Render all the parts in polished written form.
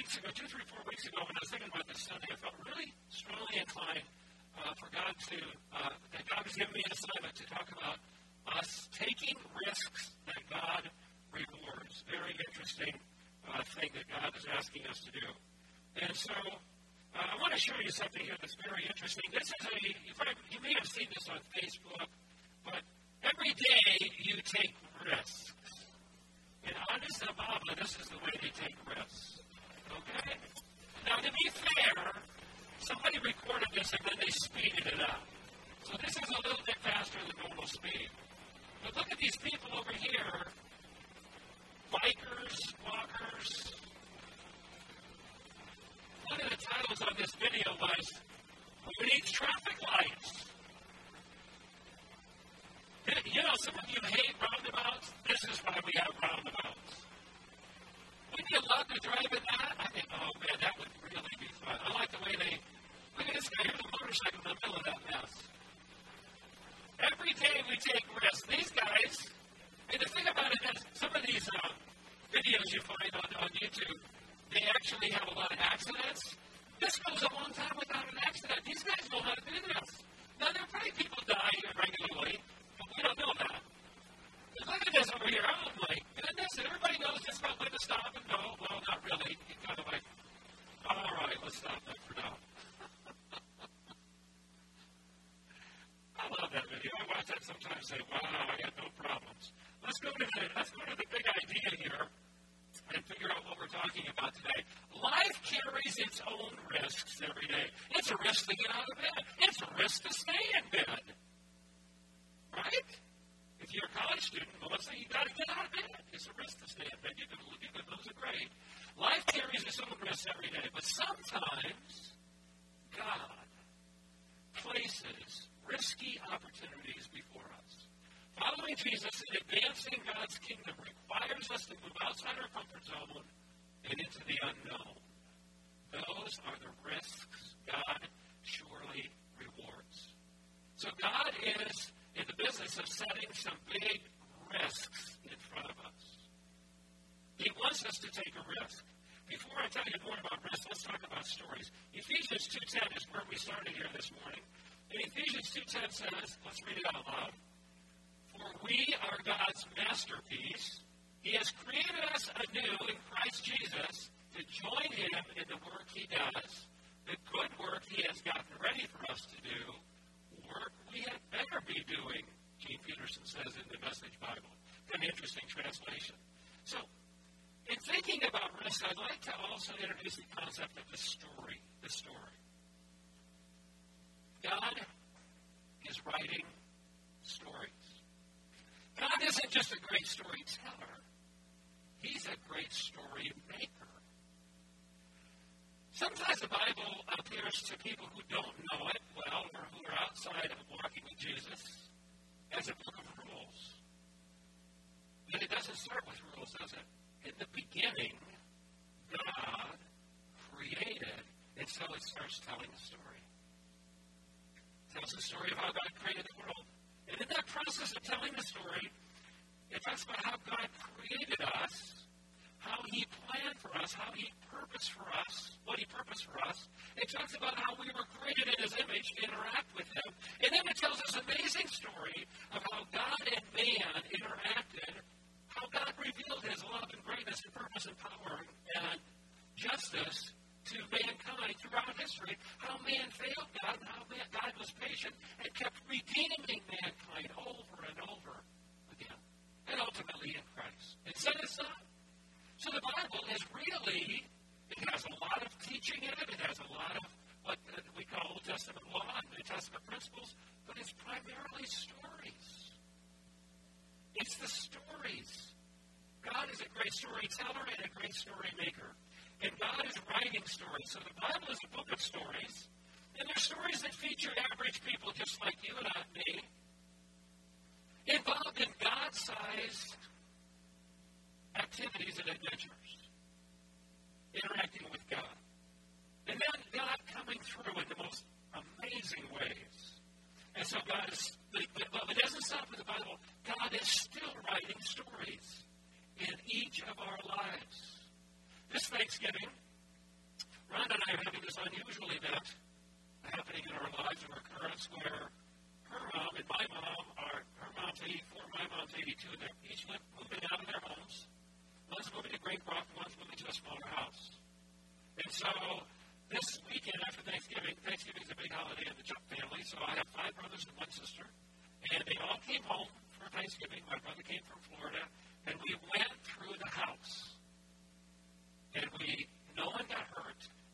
weeks ago, 4 weeks ago, when I was thinking about this Sunday, I felt really strongly inclined for God that God was giving me an assignment to talk about us taking risks that God rewards. Very interesting thing that God is asking us to do. And so I want to show you something here that's very interesting. This is you may have seen this on Facebook, but every day you take risks. In Addis Ababa, this is the way they take risks. Okay? Now, to be fair, somebody recorded this and then they speeded it up. So this is a little bit faster than normal speed. But look at these people over here. Bikers, walkers. One of the titles of this video was, "Who Needs Traffic Lights?" You know, some of you hate roundabouts. This is why we have roundabouts. Would you love to drive in that? I think, oh man, that would really be fun. I like the way look at this guy, here's a motorcycle in the middle of that mess. Every day we take risks. These guys, and the thing about it is, some of these videos you find on YouTube, they actually have a lot of accidents. This goes a long time without an accident. These guys know how to do this. Now, there are probably people die regularly, but we don't know that. But look at this over here. Oh, my goodness. And everybody knows just about when to stop and go. Well, not really. You kind of like, all right, let's stop that for now. I love that video. I watch that sometimes and say, wow, I got no problems. Let's go to the big idea here and figure out what we're talking about today. Life carries its own risks every day. It's a risk to get out of bed. It's a risk to stay in bed. Right? If you're a college student, well, let's say you got to get out of bed. It's a risk to stay in bed. You can lose a grade. Life carries its own risks every day. But sometimes God places risky opportunities before us. Following Jesus and advancing God's kingdom requires us to move outside our comfort zone and into the unknown. Those are the risks God surely rewards. So God is in the business of setting some big risks in front of us. He wants us to take a risk. Before I tell you more about risks, let's talk about stories. Ephesians 2:10 is where we started here this morning. And Ephesians 2:10 says, let's read it out loud. For we are God's masterpiece. He has created us anew in Christ Jesus to join Him in the work He does, the good work He has gotten ready for us to do, work we had better be doing, Gene Peterson says in the Message Bible. An interesting translation. So, in thinking about risk, I'd like to also introduce the concept of the story. The story. God is writing stories. God isn't just a great storyteller. He's a great story maker. Sometimes the Bible appears to people who don't know it well or who are outside of walking with Jesus as a book of rules. But it doesn't start with rules, does it? In the beginning, God created, and so it starts telling a story. It tells the story of how God created the world. And in that process of telling the story, it talks about how God created us, how He planned for us, how He purposed for us, what He purposed for us. It talks about how we were created in His image to interact with Him. And then it tells this amazing story of how God and man interacted, how God revealed His love and greatness and purpose and power and justice to mankind throughout history, how man failed God and how God was patient and kept redeeming mankind over and over again, and ultimately in Christ. And set aside. So the Bible is really, it has a lot of teaching in it. It has a lot of what we call Old Testament law and New Testament principles, but it's primarily stories. It's the stories. God is a great storyteller and a great story maker. And God is writing stories. So the Bible is a book of stories. And they're stories that feature average people just like you and me, involved in God-sized activities and adventures, interacting with God. And then God coming through in the most amazing ways. And so God is, but it doesn't stop with the Bible. God is still writing stories in each of our lives. This Thanksgiving, unusual event happening in our lives or occurrence where her mom and my mom her mom's 84, my mom's 82, and they're each moving out of their homes. One's moving to Greencroft, one's moving to a smaller house. And so this weekend after Thanksgiving is a big holiday in the Chuck family, so I have 5 brothers and 1 sister, and they all came home for Thanksgiving. My brother came from Florida, and we went through the house. And no one got hurt.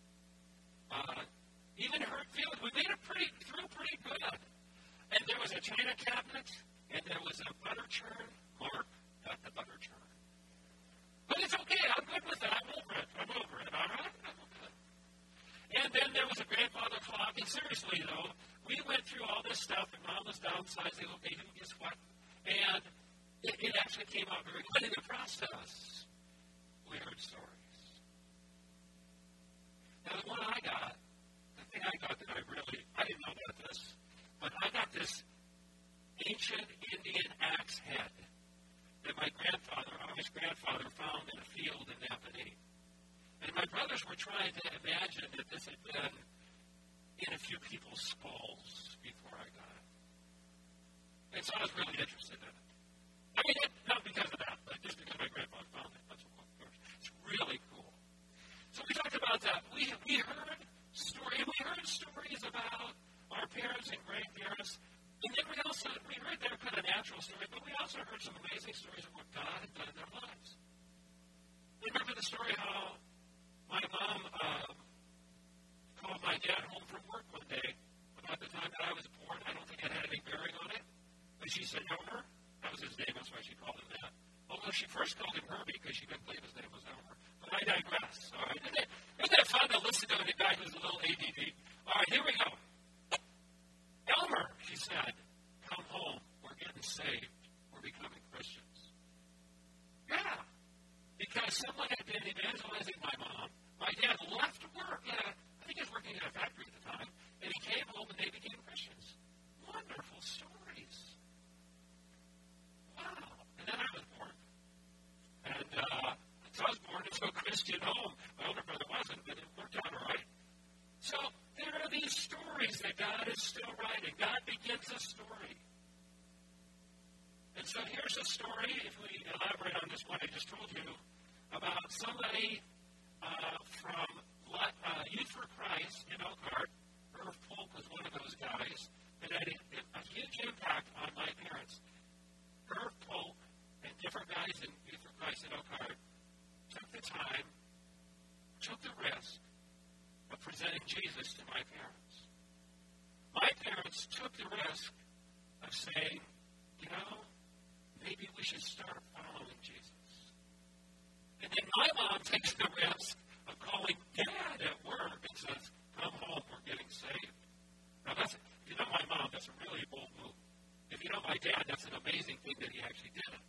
Even hurt feelings. We made it through pretty good. And there was a china cabinet, and there was a butter churn. Mark got the butter churn. But it's okay. I'm good with it. I'm over it. All right? I'm good. And then there was a grandfather clock. And seriously, though, we went through all this stuff, and Mom was downsizing. Okay, who guess what? And it actually came out very good in the process. We heard stories. Now, the one I got, the thing I got that I didn't know about this, but I got this ancient Indian axe head that my Amish grandfather, found in a field in Napanee. And my brothers were trying to imagine that this had been in a few people's skulls before I got it. And so I was really interested in it. I mean, not because of that, but just because my grandfather found it. That's what it's really cool. So we talked about that. We heard stories about our parents and grandparents. And then we heard their kind of natural stories, but we also heard some amazing stories of what God had done in their lives. Remember the story how my mom called my dad home from work one day about the time that I was born. I don't think it had any bearing on it. But she said, Elmer. That was his name. That's why she called him that. Although she first called him Herbie because she couldn't believe his name was Elmer. But I digress. All right. Isn't that fun to listen to a guy who's a little ADD? All right, here we go. Elmer, she said, come home. We're getting saved. We're becoming Christians. Yeah. Because someone had been evangelizing my mom. My dad left work. Yeah, I think he was working at a factory at the time. And he came home and they became Christians. Wonderful stories. Wow. And then I was born. And so I was born into a Christian home. My older brother wasn't, but it worked out all right. So there are these stories that God is still writing. God begins a story. And so here's a story, if we elaborate on this one I just told you, about somebody from Youth for Christ in Elkhart. Irv Polk was one of those guys that had a huge impact on my parents. Irv Polk and different guys in Youth for Christ in Elkhart took the time, took the risk of presenting Jesus to my parents. My parents took the risk of saying, maybe we should start following Jesus. And then my mom takes the risk of calling Dad at work and says, come home, we're getting saved. Now, if you know my mom, that's a really bold move. If you know my dad, that's an amazing thing that he actually did it.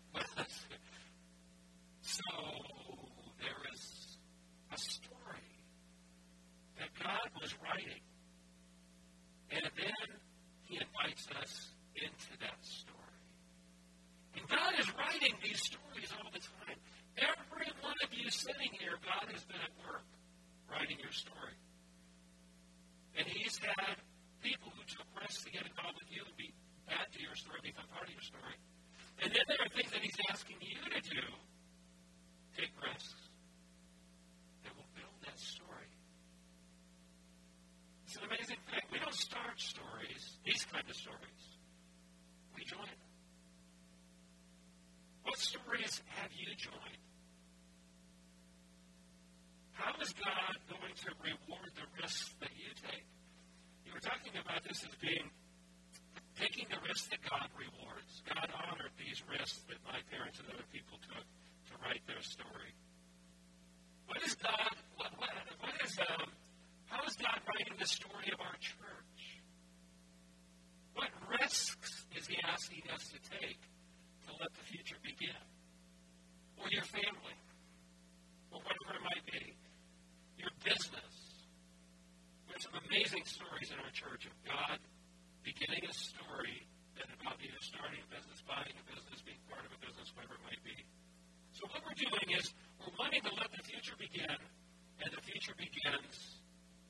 So there is a story that God was writing. And then he invites us into that story. And God is writing these stories all the time. Every one of you sitting here, God has been at work writing your story. And he's had people who took risks to get involved with you and add to your story, become part of your story. And then there are things that he's asking you to do, take risks, that will build that story. It's an amazing thing. We don't start stories, these kind of stories. We join them. What stories have you joined? How is God going to reward the risks that you take? You were talking about this as taking the risks that God rewards. God honored these risks that my parents and other people took to write their story. How is God writing the story of our church? What risks is he asking us to take to let the future begin? Or your family? Or whatever it might be. Your business. We have some amazing stories in our church of God beginning a story that about either starting a business, buying a business, being part of a business, whatever it might be. So what we're doing is we're wanting to let the future begin, and the future begins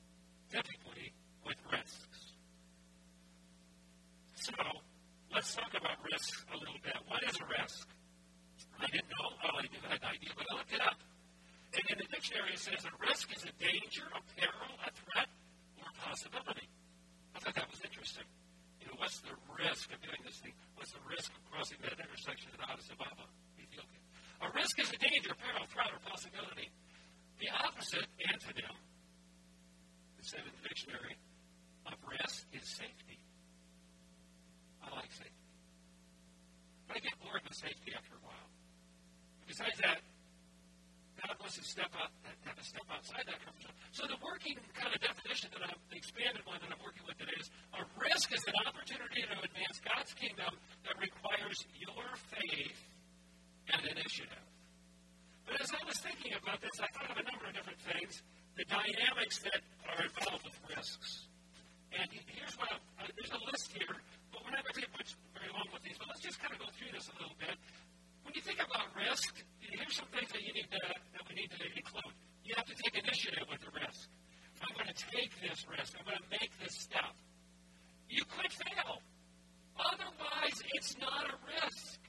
talk about risk a little bit. What is a risk? I didn't know. Well, I knew I had an idea, but I looked it up. And in the dictionary, it says a risk is a danger, a peril, a threat, or a possibility. I thought that was interesting. What's the risk of doing this thing? What's the risk of crossing that intersection in Addis Ababa, Ethiopia? A risk is a danger, peril, threat, or possibility. The opposite antonym, it said in the dictionary, of risk is safety. I like safety. But I get bored with safety after a while. Besides that, God wants to have a step outside that comfort zone. So the working kind of definition that the expanded one that I'm working with today is a risk is an opportunity to advance God's kingdom that requires your faith and initiative. But as I was thinking about this, I thought of a number of different things, the dynamics that are involved with risks. And here's what there's a list here, but we're not going to take much very long with these, but let's just kind of go through this a little bit. When you think about risk, here's some things that we need to include. You have to take initiative with the risk. I'm going to take this risk. I'm going to make this step. You could fail. Otherwise, it's not a risk.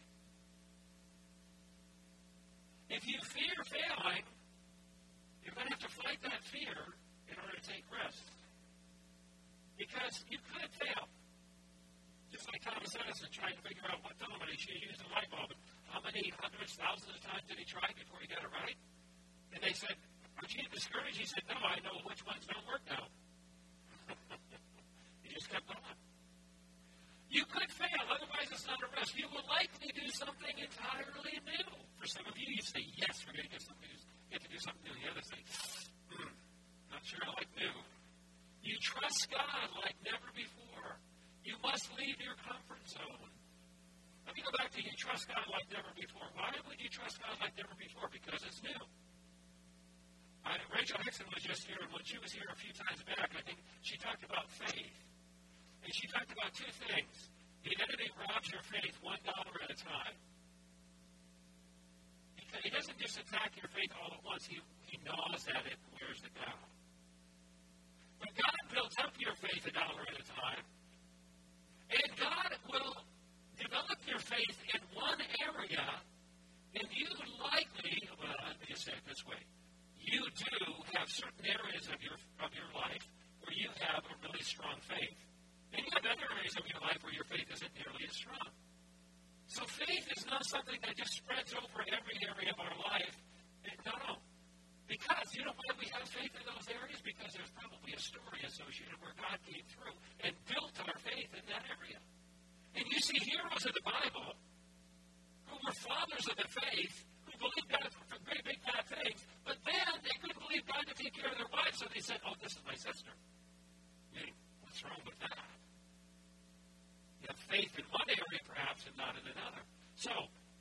If you fear failing, you're going to have to fight that fear in order to take risks. Because you could fail. Just like Thomas Edison trying to figure out what filament he should use in a light bulb. How many hundreds, thousands of times did he try before he got it right? And they said, aren't you discouraged? He said, no, I know which ones don't work now. He just kept going. You could fail, otherwise it's not a risk. You will likely do something entirely new. For some of you, you say, yes, we're going to get to do something new. The others say, not sure I like new. You trust God like never before. You must leave your comfort zone. Let me go back to you trust God like never before. Why would you trust God like never before? Because it's new. Rachel Hickson was just here, and when she was here a few times back, I think she talked about faith. And she talked about two things. The enemy robs your faith $1 at a time. He doesn't just attack your faith all at once. He gnaws at it and wears it down. But God builds up your faith $1 at a time. And God will develop your faith in one area, and you likely, well, let me say it this way, you do have certain areas of your life where you have a really strong faith. And you have other areas of your life where your faith isn't nearly as strong. So faith is not something that just spreads over every area of our life. No. Because, you know why we have faith in those areas? Because there's probably a story associated where God came through and built our faith in that area. And you see heroes of the Bible who were fathers of the faith, who believed God for great big fat things, but then they couldn't believe God to take care of their wives, so they said, oh, this is my sister. I mean, what's wrong with that? You have faith in one area, perhaps, and not in another. So,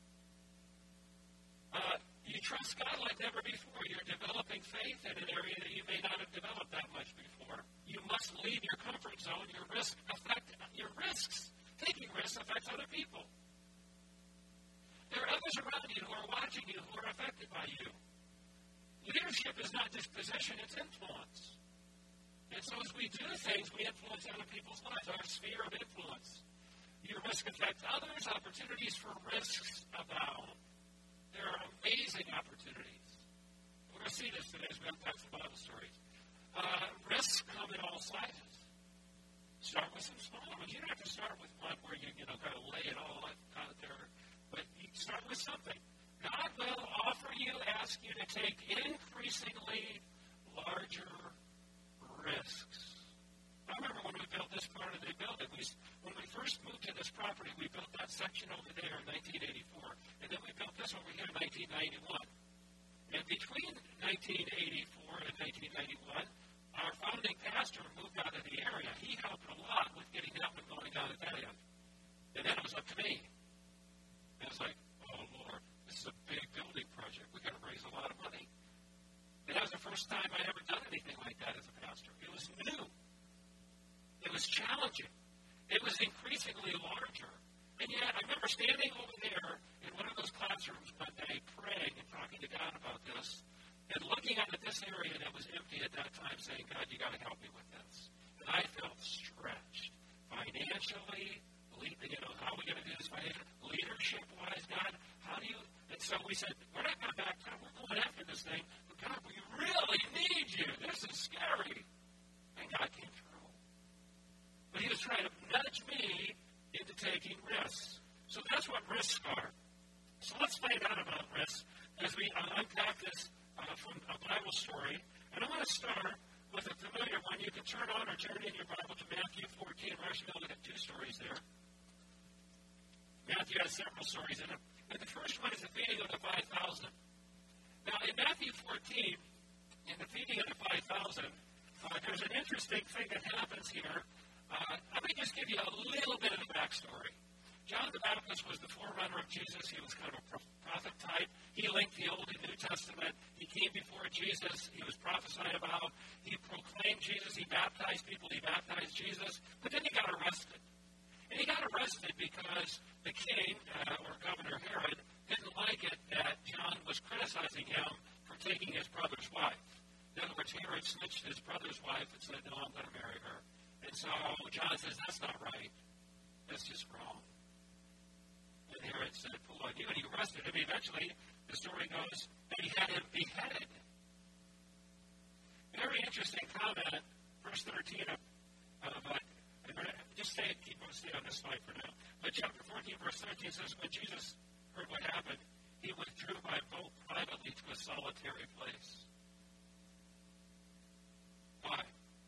you trust God like never before. You're developing faith in an area that you may not have developed that much before. You must leave your comfort zone. Your risks. Taking risks affects other people. There are others around you who are watching you, who are affected by you. Leadership is not just position, it's influence. And so as we do things, we influence other people's lives, our sphere of influence. Your risk affects others, opportunities for risks abound. There are amazing opportunities. We're going to see this today as we unpack some Bible stories. Risks come in all sizes. Start with some small ones. You don't have to start with one where you kind of lay it all out there, but you start with something. God will ask you to take increasingly larger risks. I remember when we built this part of the building, when we first moved to this property, we built that section over there in 1984, and then we built this over here in 1991. And between 1984 and 1991, our founding pastor moved out of the area. He helped a lot with getting that one going down at that end. And then it was up to me. And it was like, oh, Lord, this is a big building project. We've got to raise a lot of money. And that was the first time I'd ever done anything like that as a pastor. It was new. It was challenging. It was increasingly larger. And yet, I remember standing over there in one of those classrooms one day, praying and talking to God about this, and looking at this area that was empty at that time, saying, God, you got to help me with this. And I felt stretched financially. How are we going to Bible story, and I want to start with a familiar one. You can turn on or turn in your Bible to Matthew 14. We're actually going to look at two stories there. Matthew has several stories in it. And the first one is the feeding of the 5,000. Now, in Matthew 14, in the feeding of the 5,000, there's an interesting thing that happens here. Let me just give you a little bit of the backstory. John the Baptist was the forerunner of Jesus. He was kind of a prophet type. He linked the Old and New Testament. He came before Jesus. He was prophesied about. He proclaimed Jesus. He baptized people. He baptized Jesus. But then he got arrested. And he got arrested because the king, or Governor Herod, didn't like it that John was criticizing him for taking his brother's wife. In other words, Herod snitched his brother's wife and said, no, I'm going to marry her. And so John says, that's not right. That's just wrong. And Herod said, pull on you. And he arrested him. Eventually, the story goes that he had him beheaded. Very interesting comment, verse 13 of just stay on this slide for now. But chapter 14, verse 13 says, when Jesus heard what happened, he withdrew by boat privately to a solitary place. Why?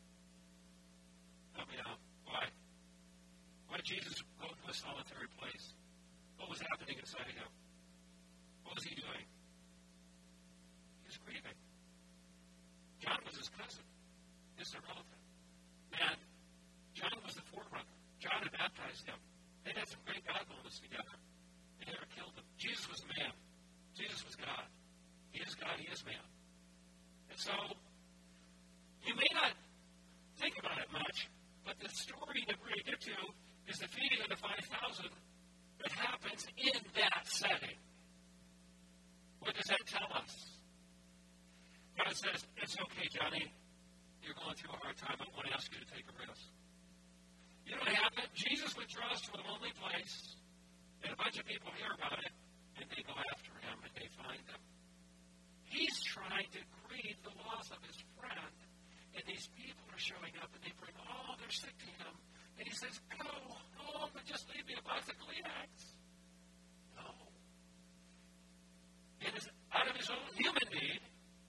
Help me out. Why? Why did Jesus go to a solitary place? What was happening inside of him? What was he doing? He was grieving. John was his cousin. His relative. And John was the forerunner. John had baptized him. They had some great God moments together. They never killed him. Jesus was man. Jesus was God. He is God. He is man. And so, you may not think about it much, but the story that we're going to get to is the feeding of the 5,000 that happens in that setting. What does that tell us? God says, it's okay, Johnny. You're going through a hard time. I want to ask you to take a risk. You know what happened? Jesus withdraws to a lonely place, and a bunch of people hear about it, and they go after him, and they find him. He's trying to grieve the loss of his friend, and these people are showing up, and they bring all their sick to him. And he says, go home and just leave me a box of Kleenex. No. And out of his own human need,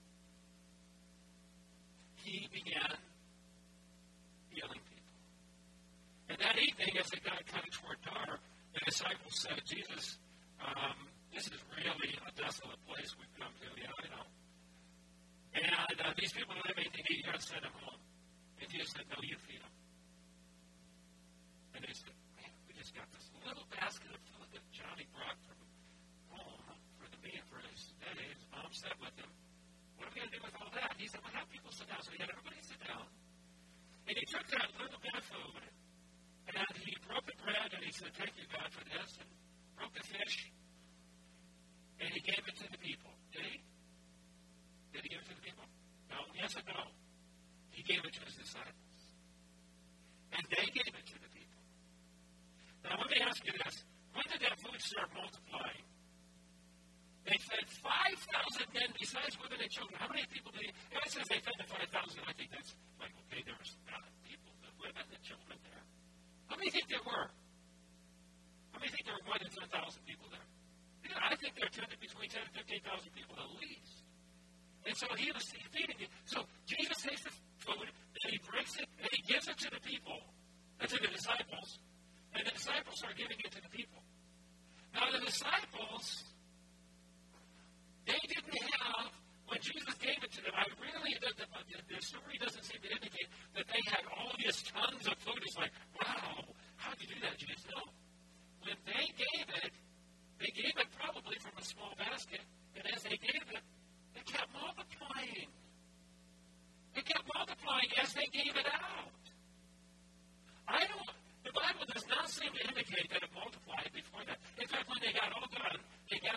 he began healing people. And that evening, as it got kind of toward dark, the disciples said, Jesus, this is really a desolate place we've come to. Yeah, I know. And these people don't have anything to eat. You're going to send them home. And Jesus said, no, you feed them. And they said, man, we just got this little basket of food that Johnny brought from home for the meal for his day. His mom sat with him. What are we going to do with all that? He said, well, have people sit down. So he had everybody sit down. And he took that little bit of food, and he broke the bread, and he said, thank you, God, for this, and broke the fish, and he gave it to the people. Did he? Did he give it to the people? No. Yes and no. He gave it to his disciples. And they gave it to the people. Now, let me ask you this. When did that food start multiplying? They fed 5,000 men besides women and children. How many people did he? If it says they fed the 5,000, I think that's like, okay, there was not people, the women and children there. How many think there were? How many think there were more than 10,000 people there? Yeah, I think there are between 10,000 and 15,000 people at least. And so he was feeding it. So Jesus takes the food, and he breaks it, and he gives it to the people, and to the disciples, and the disciples are giving it to the people. Now the disciples, they didn't have, when Jesus gave it to them, the story doesn't seem to indicate that they had all these tons of food. It's like, wow, how did you do that, Jesus? No. When they gave it probably from a small basket, and as they gave it, it kept multiplying. It kept multiplying as they gave it out. The Bible does not seem to indicate that it multiplied before that. In fact, when they got all done, they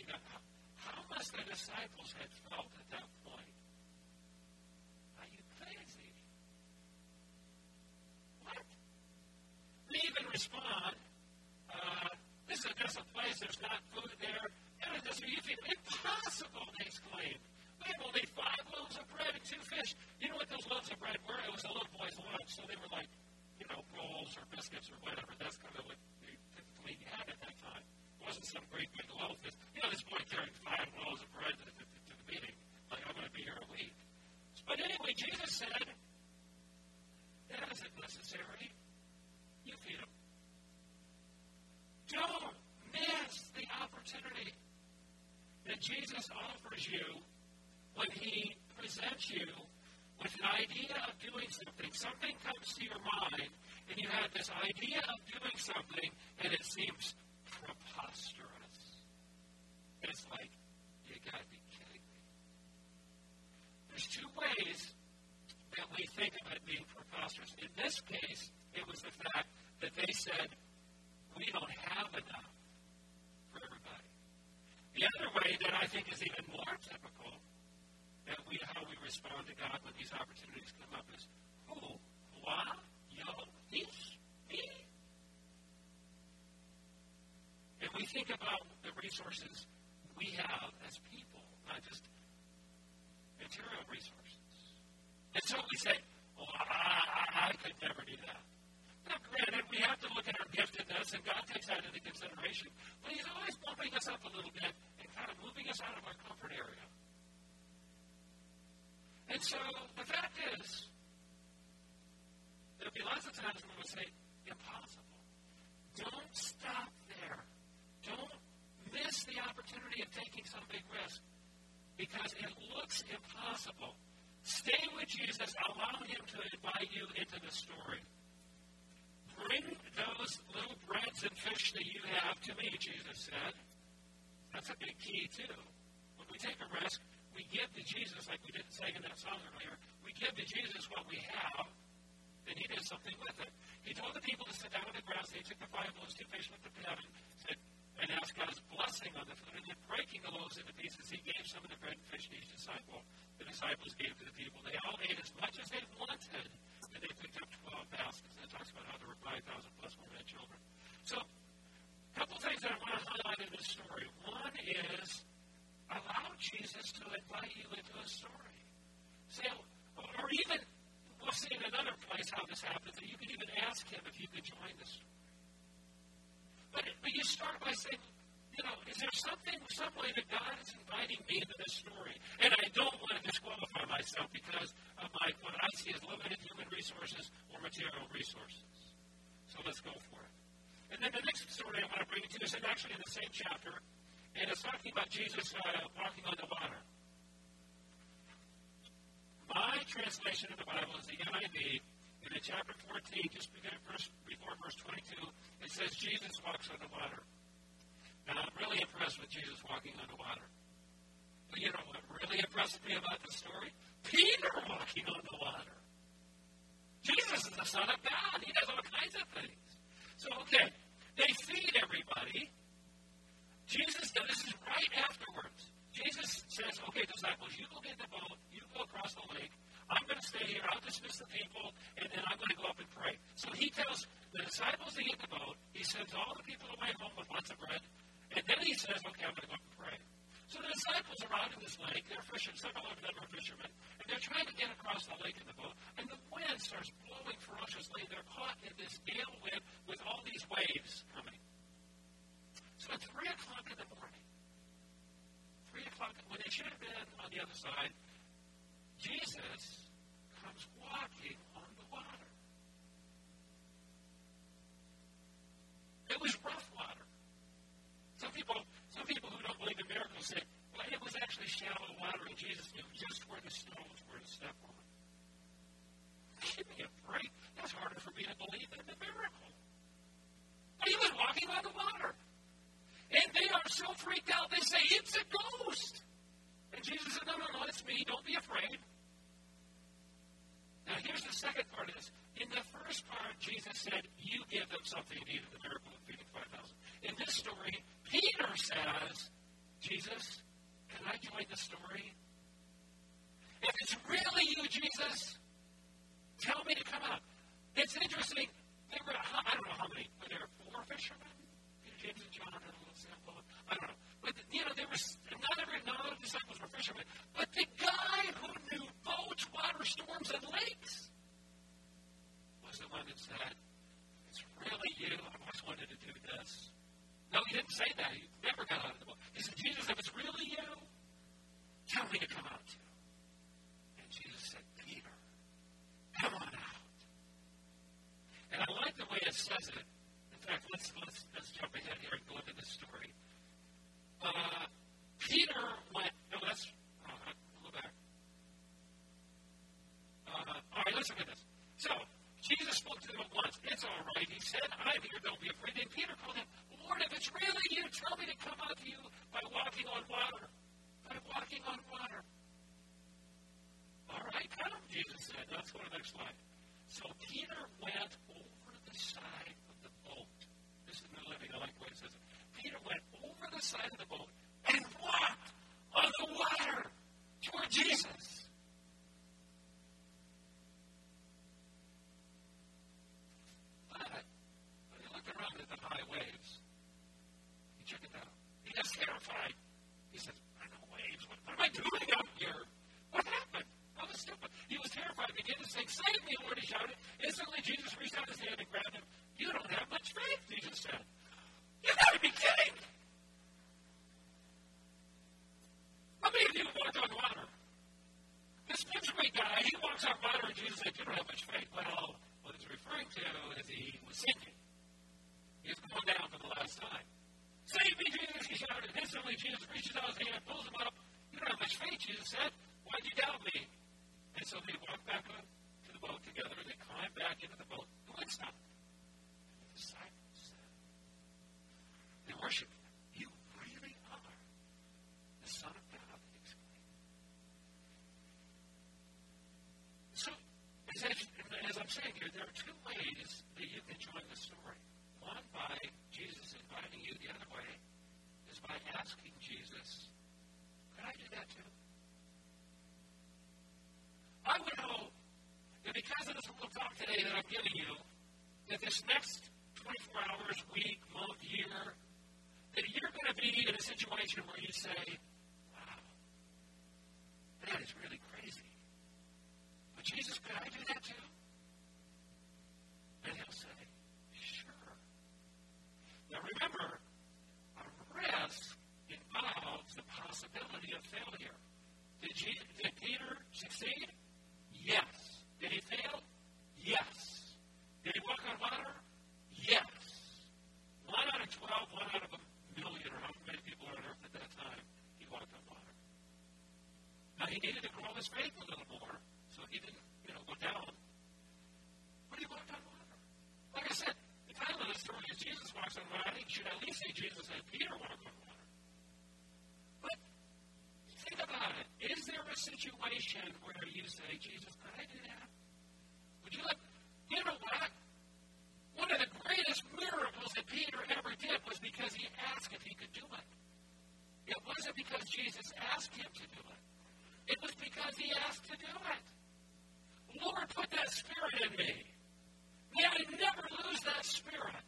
how must the disciples have felt at that point? Are you crazy? What? They even respond, this is just a place, there's not food there. Impossible, they exclaimed. We have only 5 loaves of bread and 2 fish. You know what those loaves of bread were? It was a little boy's lunch, so they were like, rolls or biscuits or whatever. That's kind of what they typically had at that time. It wasn't some great big loaf. This boy carried 5 loaves of bread to the meeting. Like, I'm going to be here a week. But anyway, Jesus said, that isn't necessary. You feed them. Don't miss the opportunity that Jesus offers you when he presents you with an idea of doing something. Something comes to your mind, and you have this idea of doing something, and it seems preposterous. It's like, you got to be kidding me. There's 2 ways that we think of it being preposterous. In this case, it was the fact that they said, we don't have enough for everybody. The other way that I think is even more typical how we respond to God when these opportunities come up is, who? What? Yo? Ich? Me? And we think about the resources we have as people, not just material resources. And so we say, I could never do that. Now, granted, we have to look at our giftedness, and God takes that into consideration. But he's always bumping us up a little bit and kind of moving us out of our comfort area. And so the fact is, there'll be lots of times when we say, impossible. Don't stop there. Don't miss the opportunity of taking some big risk because it looks impossible. Stay with Jesus. Allow him to invite you into the story. Bring those little breads and fish that you have to me, Jesus said. That's a big key, too. When we take a risk, we give to Jesus, like we didn't say in that song earlier, we give to Jesus what we have, then he did something with it. He told the people to sit down on the grass. They took the 5 loaves, 2 fish, looked up to heaven, and asked God's blessing on the food. And then breaking the loaves into pieces, he gave some of the bread and fish to each disciple. The disciples gave to the people. They all ate as much as they wanted, and they picked up 12 baskets. And it talks about how there were 5,000 plus women and children. So, a couple things that I want to highlight in this story. One is, allow Jesus to invite you into a story. Say, or even, we'll see in another place how this happens, that you can even ask him if you could join the story. But you start by saying, is there some way that God is inviting me into this story? And I don't want to disqualify myself because of what I see as limited human resources or material resources. So let's go for it. And then the next story I want to bring you to is actually in the same chapter, and it's talking about Jesus walking on the water. My translation of the Bible is the NIV. And in chapter 14, just before verse 22, it says Jesus walks on the water. Now, I'm really impressed with Jesus walking on the water. But you know what really impressed me about the story? Peter walking on the water. Jesus is the Son of God. He does all kinds of things. So, okay, they feed everybody. Jesus, this is right afterwards. Jesus says, okay, disciples, you go get in the boat, you go across the lake, I'm going to stay here, I'll dismiss the people, and then I'm going to go up and pray. So he tells the disciples to get in the boat, he sends all the people away home with lots of bread, and then he says, okay, I'm going to go up and pray. So the disciples are out in this lake, they're fishing, several of them are fishermen, and they're trying to get across the lake in the boat, and the wind starts blowing ferociously, and they're caught in this gale wind with all these waves coming. So at 3 o'clock in the morning, 3 o'clock, when they should have been on the other side, Jesus comes walking on the water. It was rough water. Some people who don't believe in miracles say, well, it was actually shallow water, and Jesus knew just where the stones were to step on. Give me a break. That's harder for me to believe than the miracle. But he was walking on the water. And they are so freaked out, they say, it's a ghost. And Jesus said, no, it's me. Don't be afraid. Now, here's the second part of this. In the first part, Jesus said, you give them something to eat, the miracle of feeding 5,000. In this story, Peter says, Jesus, can I join the story? If it's really you, Jesus, tell me to come out. It's interesting. There were, I don't know how many, were there 4 fishermen? Peter, James, and John, and a little sample. I don't know. But, there was, none of the disciples were fishermen. But the guy who knew boats, water, storms, and lakes was the one that said, it's really you. I've always wanted to do this. No, he didn't say that. He never got out of the boat. He said, Jesus, if it's really you, tell me to come out too. And Jesus said, Peter, come on out. And I like the way it says it. In fact, let's jump ahead here and go into this story. Peter went, no, let's go back. All right, let's look at this. So, Jesus spoke to them at once. It's all right, he said, I'm here, don't be afraid. And Peter called him, Lord, if it's really you, tell me to come out to you by walking on water. By walking on water. All right, come, Jesus said. Let's go to the next slide. So Peter went over the side of the boat. This is New Living. I like the way it says it. Peter went over the side of the boat and walked on the water toward Jesus. But when he looked around at the high waves, he checked it out. He got terrified. He said, I know waves. What am I doing out here? What happened? I was stupid. He was terrified. He began to say, save me, Lord, he shouted. Instantly, Jesus reached out his hand and grabbed him. You don't have much faith, Jesus said. You got to be kidding. How many of you walked on water? This great guy, he walks on water, and Jesus said, you don't have much faith. Well, what he's referring to is he was sinking. He was going down for the last time. Save me, Jesus, he shouted. Instantly, Jesus reaches out his hand, pulls him up. You don't have much faith, Jesus said. Why'd you doubt me? And so they walked back up to the boat together, and they climbed back into the boat. The wind stopped. And the disciples said, they worshiped him. You really are the Son of God, they exclaimed. So, as I'm saying here, there are 2 ways that you can join the story. One, by Jesus inviting you. The other way is by asking Jesus, could I do that too? I would hope that because of this little talk today that I'm giving you, that this next 24 hours, week, month, year, that you're going to be in a situation where you say, wow, that is really crazy. But Jesus, could I do that too? And he'll say, sure. Now remember, a risk involves the possibility of failure. Did Peter succeed? Yes. Did he fail? Yes. Did he walk on water? Yes. 1 out of 12, 1 out of a million, or how many people are on earth at that time, he walked on water. Now, he needed to grow his faith a little more, so he didn't, go down. But he walked on water. Like I said, the title of the story is Jesus walks on water. I think you should at least say Jesus and Peter walked on water. But think about it. Is there a situation where you say, Jesus, could I do that? Would you let, you know what? One of the greatest miracles that Peter ever did was because he asked if he could do it. It wasn't because Jesus asked him to do it. It was because he asked to do it. Lord, put that spirit in me. May I never lose that spirit.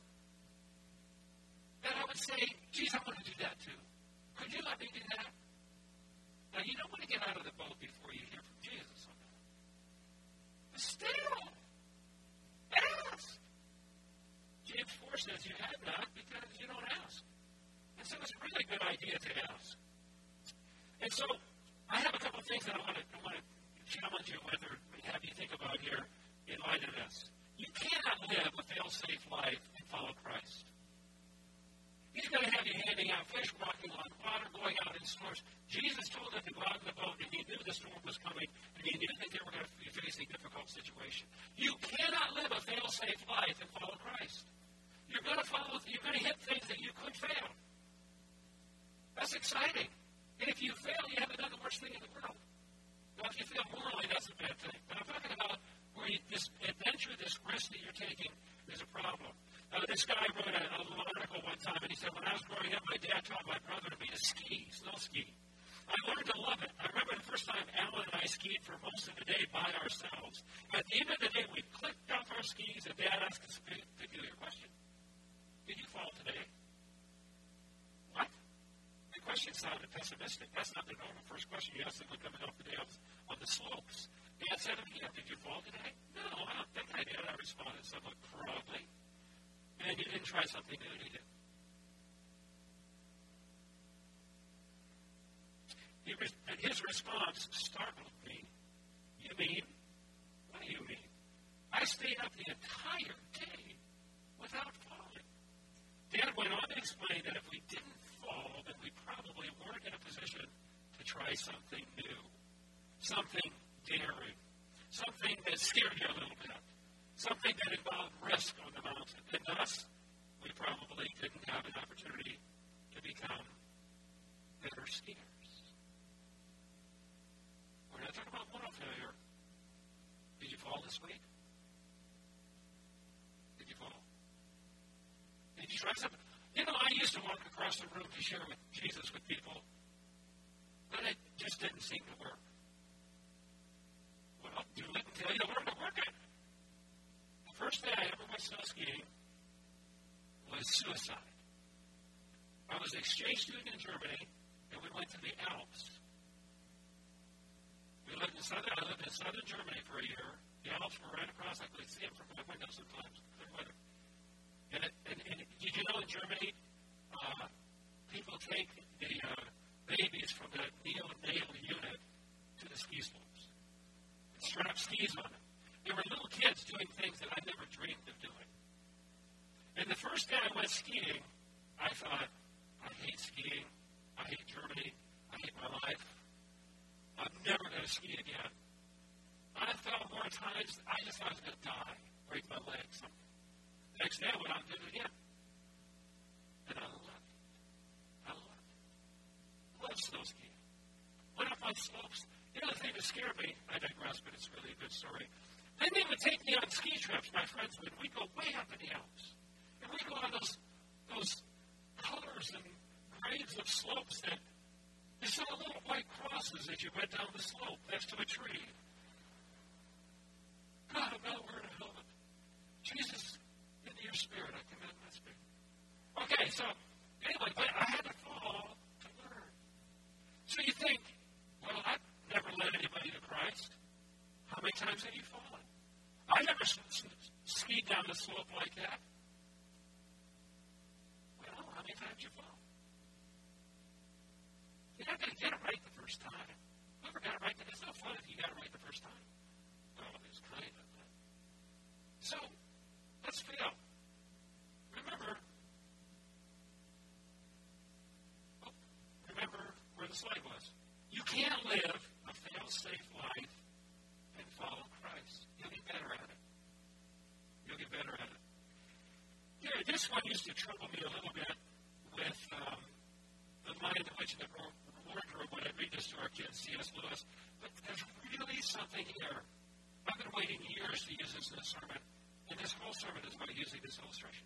And I would say, geez, I want to do that too. Could you let me do that? Now, you don't want to get out of the boat before you hear from Jesus on that. But still, ask. James 4 says you have not because you don't ask. And so it's a really good idea to ask. And so I have a couple of things that I want to challenge you with or have you think about here in light of this. You cannot live a fail-safe life and follow Christ. He's going to have you handing out fish, walking on water, going out in storms. Jesus told them to go out in the boat, and he knew the storm was coming, and he knew that they were going to be facing a difficult situation. You cannot live a fail-safe life and follow Christ. You're going to hit things that you could fail. That's exciting. And if you fail, you haven't done the worst thing in the world. Now, if you fail morally, that's a bad thing. But I'm talking about where this adventure, this risk that you're taking, is a problem. This guy wrote a little article one time, and he said, when I was growing up, my dad taught my brother to be a ski, snow ski. I learned to love it. I remember the first time Alan and I skied for most of the day by ourselves. At the end of the day, we clicked off our skis, and Dad asked us a peculiar question. Did you fall today? What? The question sounded pessimistic. That's not the normal first question you ask someone coming off the day on the slopes. Dad said, did you fall today? No, I don't think I did. I responded somewhat proudly. And you didn't try something new, did you? His response startled me. You mean? What do you mean? I stayed up the entire day without falling. Dad went on to explain that if we didn't fall, then we probably weren't in a position to try something new, something daring, something that scared you a little bit, something that involved risk on the mountain. And thus, we probably didn't have an opportunity to become better skiers. We're not talking about moral failure. Did you fall this week? Did you fall? Did you try something? I used to walk across the room to share with Jesus with people, but it just didn't seem to work. Well, do it until you learn to work it. The first day I ever went snow skiing was suicide. I was an exchange student in Germany, and we went to the Alps. I lived in southern Germany for a year. The Alps were right across. I could see them from my window sometimes. Clear weather. And did you know in Germany, people take the babies from the neonatal unit to the ski slopes and strap skis on them. There were little kids doing things that I never dreamed of doing. And the first day I went skiing, I thought, I hate skiing. I hate Germany. I hate my life. I'm never going to ski again. I fell more times. I just thought I was going to die, break my leg, something. The next day I went out and did it again. And I loved it. I loved it. Love snow skiing. Went up on slopes. The thing that scared me, I digress, but it's really a good story. Then they would take me on ski trips, my friends would. We'd go way up in the Alps. And we'd go on those colors and grades of slopes that you saw little white crosses as you went down the slope next to a tree. God, I'm not wearing a helmet. Jesus, into your spirit, I commend my spirit. Okay, so anyway, but I had to fall to learn. So you think, well, I've never led anybody to Christ. How many times have you fallen? I never skied down the slope like that. Well, how many times you fall? You're not going to get it right the first time. Whoever got it right, it's no fun if you got it right the first time. Well, it's kind of that. So, let's fail. Remember where the slide was. You can't live a fail-safe life and follow Christ. You'll get better at it. You'll get better at it. Yeah, this one used to trouble me a little bit with the mind in which the wardrobe when I read this to our kids, C.S. Lewis. But there's really something here. I've been waiting years to use this in a sermon, and this whole sermon is about using this illustration.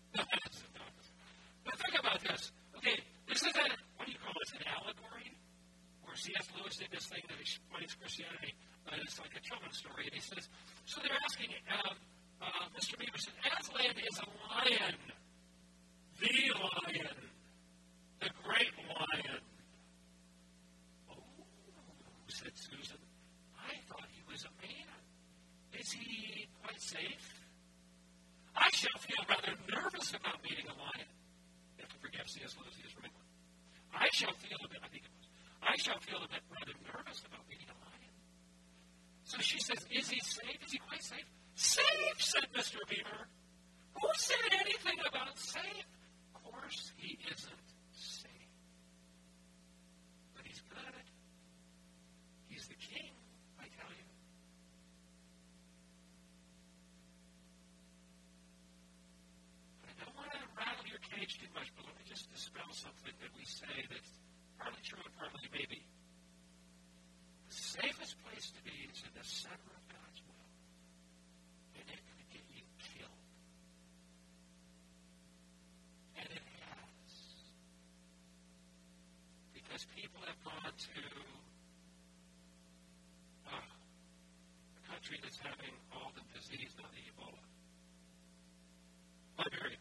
But think about this. Okay, this is what do you call this, an allegory? Where C.S. Lewis did this thing that explains Christianity. It's like a children's story. And he says, so they're asking, Mr. Beaver said, Aslan is a lion. The lion. The great lion. Oh, said Susan. I thought he was a man. Is he quite safe? I shall feel rather nervous about meeting a lion. You have to forgive C.S. Lewis, he is right. I shall feel a bit rather nervous about meeting a lion. So she says, is he safe? Is he quite safe? Safe, said Mr. Beaver. Who said anything about safe? Of course, he isn't safe. But he's good. He's the king, I tell you. I don't want to rattle your cage too much, but let me just dispel something that we say that's partly true and partly maybe. The safest place to be is in the center of God's will. And it can get you killed. And it has. Liberia.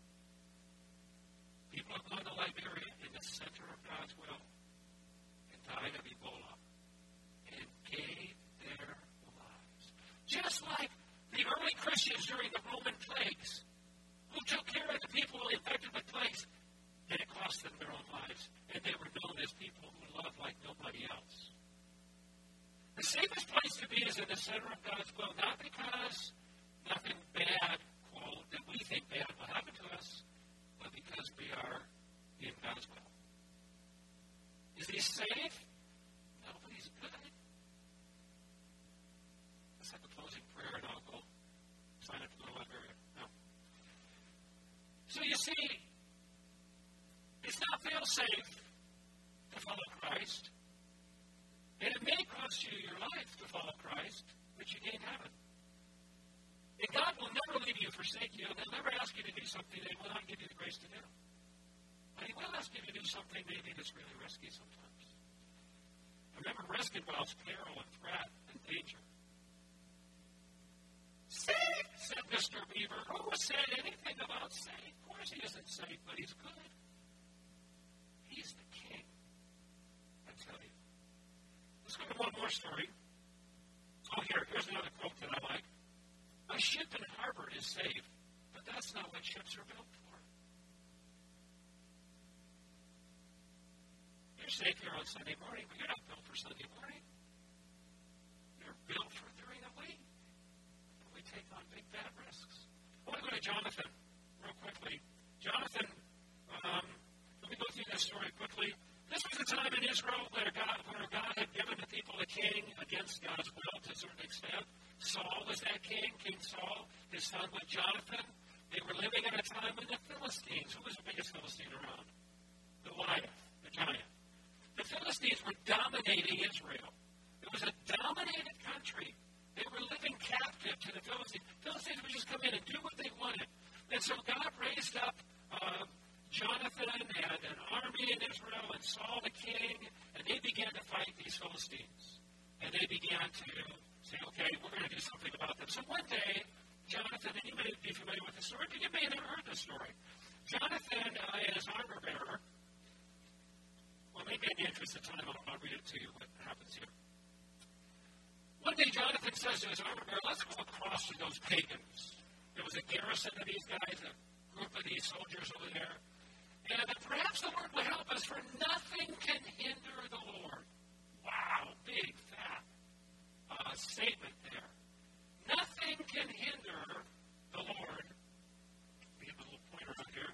People have gone to Liberia in the center of God's will and died of Ebola and gave their lives. Just like the early Christians during the Roman plagues who took care of the people infected with plagues, and it cost them their own lives. And they were known as people who loved like nobody else. The safest place to be is in the center of God's will, not because nothing bad, quote, that we think bad will happen to us, but because we are in God's will. Is he safe? No, but he's good. Let's have a closing prayer and I'll go sign up for the library. No. So you see, it's not feel safe to follow Christ. And it may cost you your life to follow Christ, but you gain heaven. And God will never leave you, forsake you, and he'll never ask you to do something that he will not give you the grace to do. But he will ask you to do something maybe that's really risky sometimes. Remember, risk involves peril and threat and danger. Safe, said Mr. Beaver. Who said anything about safe? Of course he isn't safe, but he's good. He's the king, I tell you. Let's go to one more story. Oh, here's another quote that I like. A ship in harbor is safe, but that's not what ships are built for. You're safe here on Sunday morning, but you're not built for Sunday morning. You're built for during the week. And we take on big, bad risks. I want to go to Jonathan real quickly. Jonathan, let me go through this story quickly. This was a time in Israel where God had given the people a king against God's will to a certain extent. Saul was that king, King Saul. His son was Jonathan. They were living in a time when the Philistines, who was the biggest Philistine around? Goliath, the giant. The Philistines were dominating Israel. It was a dominated country. They were living captive to the Philistines. Philistines would just come in and do what they wanted. And so God raised up Jonathan and an army in Israel and Saul the king, and they began to fight these Philistines. And they began to say, okay, we're going to do something about them. So one day, Jonathan, and you may be familiar with the story, but you may have never heard the story. Jonathan and his armor bearer, well, maybe in the interest of time, I'll read it to you what happens here. One day, Jonathan says to his armor bearer, let's go across to those pagans. There was a garrison of these guys, a group of these soldiers over there. And perhaps the Lord will help us, for nothing can hinder the Lord. Wow, big, fat statement there. Nothing can hinder the Lord. We have a little pointer on here.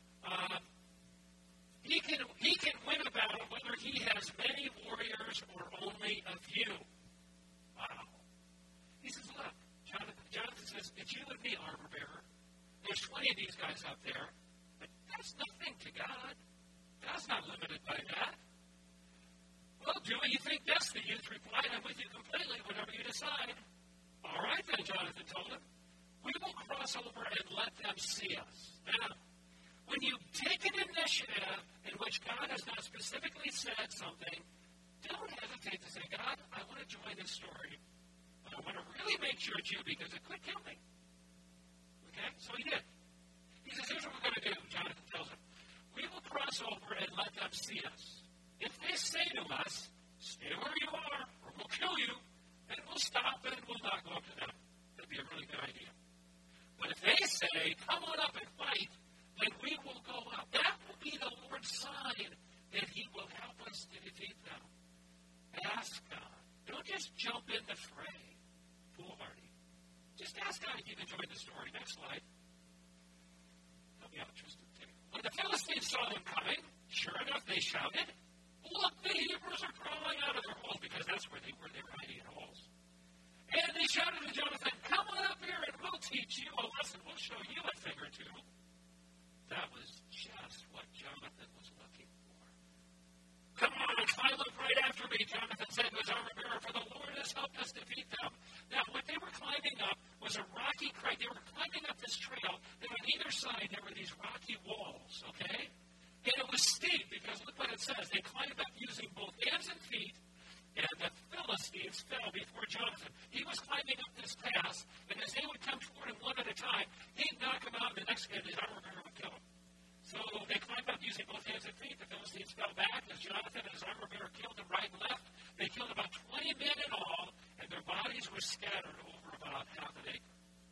He can win a battle whether he has many warriors or only a few. Wow. He says, look, Jonathan says, it's you and me, armor bearer. There's 20 of these guys out there. But that's nothing to God. God's not limited by that. Well, do what you think best, the youth replied. I'm with you completely, whatever you decide. All right, then, Jonathan told him. We will cross over and let them see us. Now, when you take an initiative in which God has not specifically said something, don't hesitate to say, God, I want to join this story, but I want to really make sure it's you because it could kill me. Okay? So he did. He says, here's what we're going to do, Jonathan tells him. We will cross over and let them see us. If they say to us, stay where you are, or we'll kill you, then we'll stop and we'll not go up to them. That'd be a really good idea. But if they say, come on up and fight, then we will go up. That will be the Lord's sign that he will help us to defeat them. Ask God. Don't just jump in the fray foolhardy. Just ask God if you can join the story. Next slide. Help me out, Tristan. When the Philistines saw them coming, sure enough, they shouted, look, the Hebrews are crawling out of their holes, because that's where they were. They were hiding in holes. And they shouted to Jonathan, come on up here and we'll teach you a lesson. We'll show you a thing or two. That was just what Jonathan was looking for. Come on, climb up right after me, Jonathan said to his armor bearer, for the Lord has helped us defeat them. Now, what they were climbing up was a rocky crag. They were climbing up this trail, and on either side there were these rocky walls, okay? And it was steep, because look what it says. They climbed up using both hands and feet, and the Philistines fell before Jonathan. He was climbing up this pass, and as they would come toward him one at a time, he'd knock him out, and the next guy, his armor bearer, would kill him. So they climbed up using both hands and feet. The Philistines fell back as Jonathan and his armor bearer killed them right and left. They killed about 20 men in all, and their bodies were scattered over about half an acre.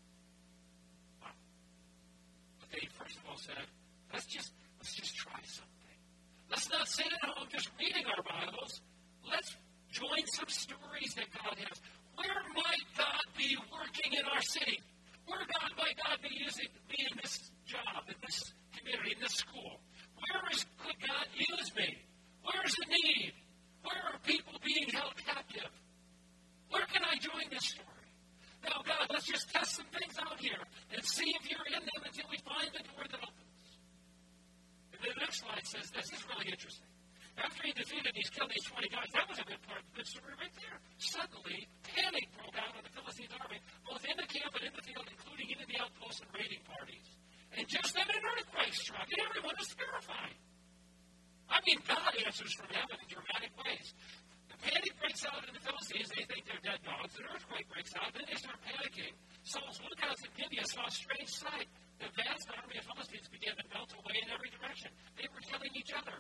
Wow. But they first of all said, let's just try something. Let's not sit at home just reading our Bibles. Let's join some stories that God has. Where might God be working in our city? Where might God be using me in this job, in this community, in this school? Could God use me? Where's the need? Where are people being held captive? Where can I join this story? Now, God, let's just test some things out here and see if you're in them until we find the door that opens. And then the next slide says this is really interesting. After he defeated these, killed these 20 guys, that was a good part of the good story right there. Suddenly, panic broke out on the Philistine army, both in the camp and in the field, including even the outposts and raiding parties. And just then an earthquake struck, and everyone was terrified. I mean, God answers from heaven in dramatic ways. The panic breaks out in the Philistines. They think they're dead dogs. An earthquake breaks out. Then they start panicking. Saul's lookouts in Gibeah saw a strange sight. The vast army of Philistines began to melt away in every direction. They were killing each other.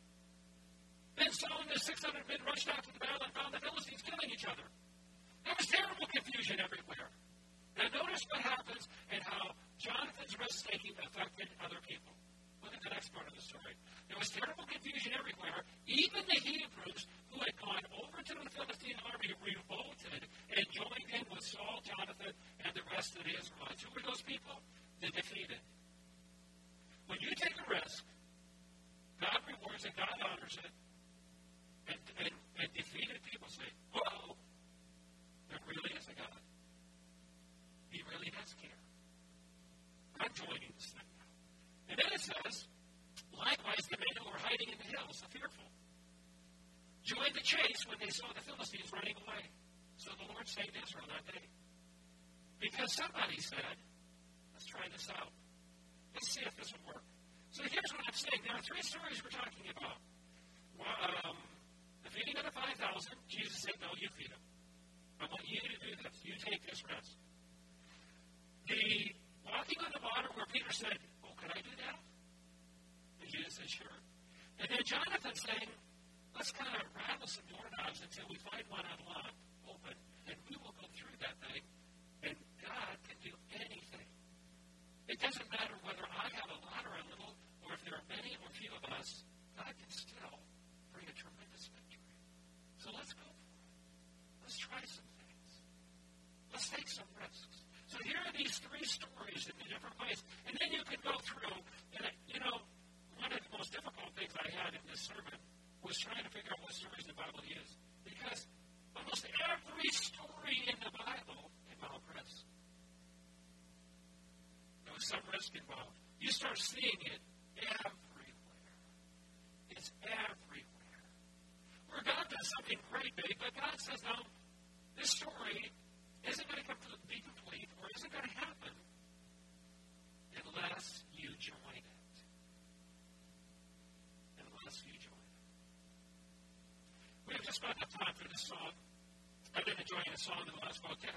Then Saul and his 600 men rushed out to the battle and found the Philistines killing each other. There was terrible confusion everywhere. Now notice what happens and how Jonathan's risk-taking affected other people. Look at the next part of the story. There was terrible confusion everywhere. Even the Hebrews who had gone over to the Philistine army revolted and joined in with Saul, Jonathan, and the rest of the Israelites. Who were those people? The defeated. When you take a risk, God rewards it, God honors it, and defeated people say, whoa, there really is a God. He really does care. I'm joining this thing now. And then it says, likewise, the men who were hiding in the hills, the fearful, joined the chase when they saw the Philistines running away. So the Lord saved Israel that day. Because somebody said, let's try this out. Let's see if this will work. So here's what I'm saying. There are three stories we're talking about. The feeding of the 5,000, Jesus said, no, you feed them. I want you to do this. You take this risk. The walking on the water where Peter said, oh, can I do that? And Jesus said, sure. And then Jonathan saying, let's kind of rattle some doorknobs until we find one unlocked, open, and we will go through that thing, and God can do anything. It doesn't matter whether I have a lot or a little, or if there are many or few of us, God can still bring a tremendous victory. So let's go for it. Let's try some things. Let's take some risks. So here are these three stories in the different ways. And then you can go through, and one of the most difficult things I had in this sermon was trying to figure out what stories the Bible used. Because almost every story in the Bible involved risk. There was some risk involved. You start seeing it everywhere. It's everywhere. Where God does something great big, but God says, no, this story isn't going to be complete or isn't going to happen unless you join it. Unless you join it. We have just about enough time for this song. I've been enjoying a song in the last book.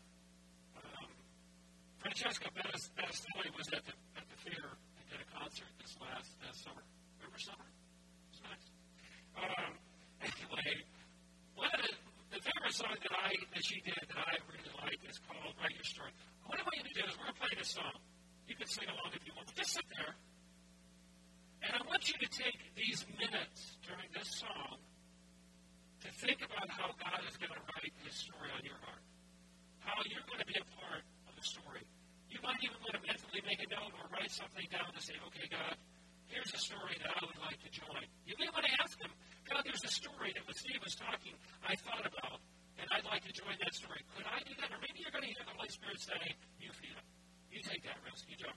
Francesca Battistelli was at the theater and did a concert this last summer. Remember summer? It was nice. Anyway, one of the favorite song that she did that I really like is called Write Your Story. What I want you to do is we're going to play this song. You can sing along if you want, but just sit there. And I want you to take these minutes during this song to think about how God is going to write His story on your heart. How you're going to be a part of the story. You might even want to mentally make a note or write something down to say, okay, God, here's a story that I would like to join. You may want to ask Him, God, there's a story that when Steve was talking, I thought about, and I'd like to join that story. Could I do that? Or maybe you're going to hear the Holy Spirit say, you feed it. You take that risk. You jump